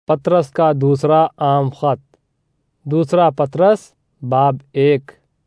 پطرس کا دوسرا عام خط، دوسرا پطرس باب 1۔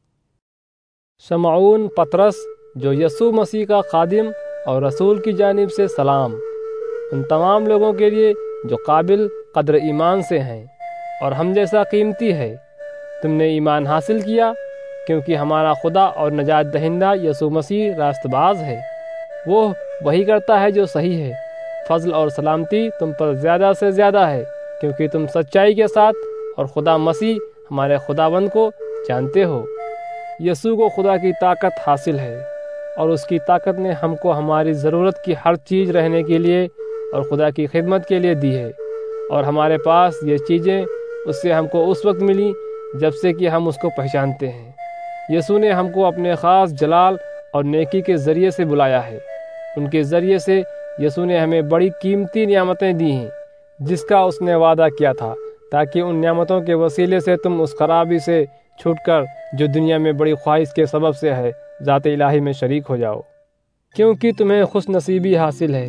شمعون پطرس جو یسوع مسیح کا خادم اور رسول کی جانب سے سلام، ان تمام لوگوں کے لیے جو قابل قدر ایمان سے ہیں اور ہم جیسا قیمتی ہے۔ تم نے ایمان حاصل کیا کیونکہ ہمارا خدا اور نجات دہندہ یسوع مسیح راست باز ہے۔ وہ وہی کرتا ہے جو صحیح ہے۔ فضل اور سلامتی تم پر زیادہ سے زیادہ ہے کیونکہ تم سچائی کے ساتھ اور خدا مسیح ہمارے خداوند کو جانتے ہو۔ یسوع کو خدا کی طاقت حاصل ہے اور اس کی طاقت نے ہم کو ہماری ضرورت کی ہر چیز رہنے کے لیے اور خدا کی خدمت کے لیے دی ہے، اور ہمارے پاس یہ چیزیں اس سے ہم کو اس وقت ملی جب سے کہ ہم اس کو پہچانتے ہیں۔ یسوع نے ہم کو اپنے خاص جلال اور نیکی کے ذریعے سے بلایا ہے۔ ان کے ذریعے سے یسوع نے ہمیں بڑی قیمتی نعمتیں دی ہیں جس کا اس نے وعدہ کیا تھا، تاکہ ان نعمتوں کے وسیلے سے تم اس خرابی سے چھوٹ کر جو دنیا میں بڑی خواہش کے سبب سے ہے، ذات الہی میں شریک ہو جاؤ۔ کیونکہ تمہیں خوش نصیبی حاصل ہے،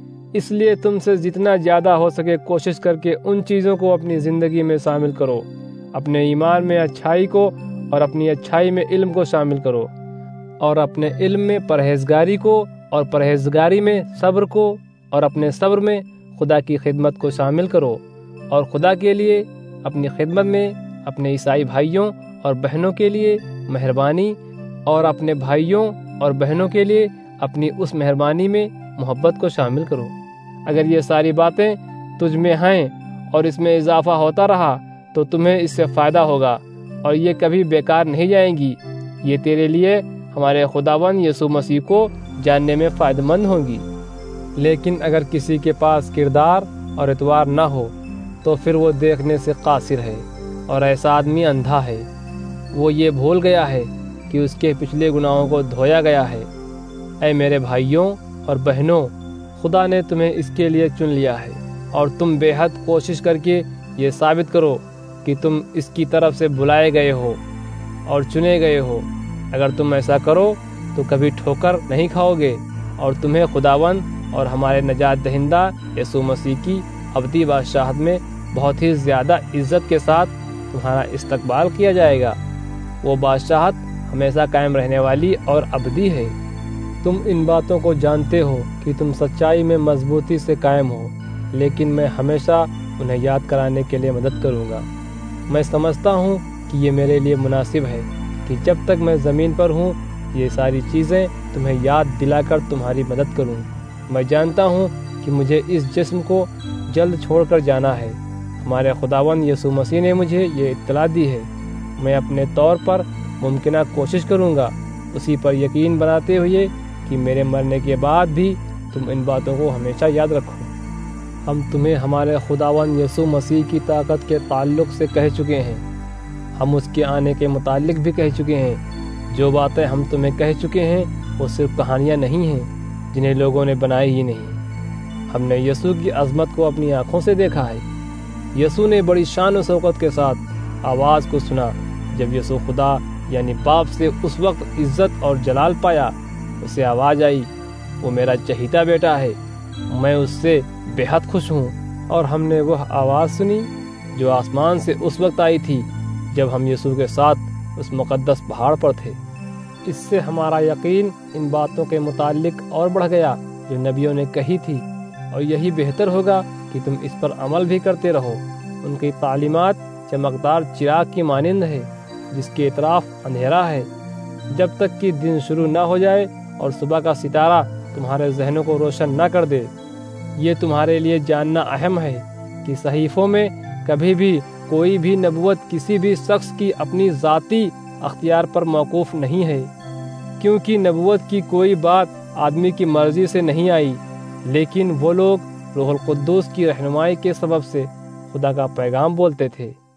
اس لیے تم سے جتنا زیادہ ہو سکے کوشش کر کے ان چیزوں کو اپنی زندگی میں شامل کرو۔ اپنے ایمان میں اچھائی کو اور اپنی اچھائی میں علم کو شامل کرو، اور اپنے علم میں پرہیزگاری کو، اور پرہیزگاری میں صبر کو، اور اپنے صبر میں خدا کی خدمت کو شامل کرو، اور خدا کے لیے اپنی خدمت میں اپنے عیسائی بھائیوں اور بہنوں کے لیے مہربانی، اور اپنے بھائیوں اور بہنوں کے لیے اپنی اس مہربانی میں محبت کو شامل کرو۔ اگر یہ ساری باتیں تجھ میں ہیں اور اس میں اضافہ ہوتا رہا تو تمہیں اس سے فائدہ ہوگا اور یہ کبھی بیکار نہیں جائیں گی۔ یہ تیرے لیے ہمارے خداوند یسوع مسیح کو جاننے میں فائدہ مند ہوں گی۔ لیکن اگر کسی کے پاس کردار اور اعتبار نہ ہو تو پھر وہ دیکھنے سے قاصر ہے اور ایسا آدمی اندھا ہے۔ وہ یہ بھول گیا ہے کہ اس کے پچھلے گناہوں کو دھویا گیا ہے۔ اے میرے بھائیوں اور بہنوں، خدا نے تمہیں اس کے لیے چن لیا ہے، اور تم بے حد کوشش کر کے یہ ثابت کرو کہ تم اس کی طرف سے بلائے گئے ہو اور چنے گئے ہو۔ اگر تم ایسا کرو تو کبھی ٹھوکر نہیں کھاؤ گے، اور تمہیں خداوند اور ہمارے نجات دہندہ یسوع مسیح کی ابدی بادشاہت میں بہت ہی زیادہ عزت کے ساتھ تمہارا استقبال کیا جائے گا۔ وہ بادشاہت ہمیشہ قائم رہنے والی اور ابدی ہے۔ تم ان باتوں کو جانتے ہو کہ تم سچائی میں مضبوطی سے قائم ہو، لیکن میں ہمیشہ انہیں یاد کرانے کے لیے مدد کروں گا۔ میں سمجھتا ہوں کہ یہ میرے لیے مناسب ہے کہ جب تک میں زمین پر ہوں یہ ساری چیزیں تمہیں یاد دلا کر تمہاری مدد کروں۔ میں جانتا ہوں کہ مجھے اس جسم کو جلد چھوڑ کر جانا ہے۔ ہمارے خداوند یسوع مسیح نے مجھے یہ اطلاع دی ہے۔ میں اپنے طور پر ممکنہ کوشش کروں گا اسی پر یقین بناتے ہوئے کہ میرے مرنے کے بعد بھی تم ان باتوں کو ہمیشہ یاد رکھو۔ ہم تمہیں ہمارے خداوند یسوع مسیح کی طاقت کے تعلق سے کہہ چکے ہیں۔ ہم اس کے آنے کے متعلق بھی کہہ چکے ہیں۔ جو باتیں ہم تمہیں کہہ چکے ہیں وہ صرف کہانیاں نہیں ہیں جنہیں لوگوں نے بنائی ہی نہیں۔ ہم نے یسوع کی عظمت کو اپنی آنکھوں سے دیکھا ہے۔ یسوع نے بڑی شان و شوکت کے ساتھ آواز کو سنا جب یسوع خدا یعنی باپ سے اس وقت عزت اور جلال پایا۔ اسے آواز آئی، وہ میرا چہیتا بیٹا ہے، میں اس سے بے حد خوش ہوں۔ اور ہم نے وہ آواز سنی جو آسمان سے اس وقت آئی تھی جب ہم یسوع کے ساتھ اس مقدس پہاڑ پر تھے۔ اس سے ہمارا یقین ان باتوں کے متعلق اور بڑھ گیا جو نبیوں نے کہی تھی، اور یہی بہتر ہوگا کہ تم اس پر عمل بھی کرتے رہو۔ ان کی تعلیمات چمکدار چراغ کی مانند ہے جس کے اطراف اندھیرا ہے، جب تک کہ دن شروع نہ ہو جائے اور صبح کا ستارہ تمہارے ذہنوں کو روشن نہ کر دے۔ یہ تمہارے لیے جاننا اہم ہے کہ صحیفوں میں کبھی بھی کوئی بھی نبوت کسی بھی شخص کی اپنی ذاتی اختیار پر موقوف نہیں ہے، کیونکہ نبوت کی کوئی بات آدمی کی مرضی سے نہیں آئی، لیکن وہ لوگ روح القدس کی رہنمائی کے سبب سے خدا کا پیغام بولتے تھے۔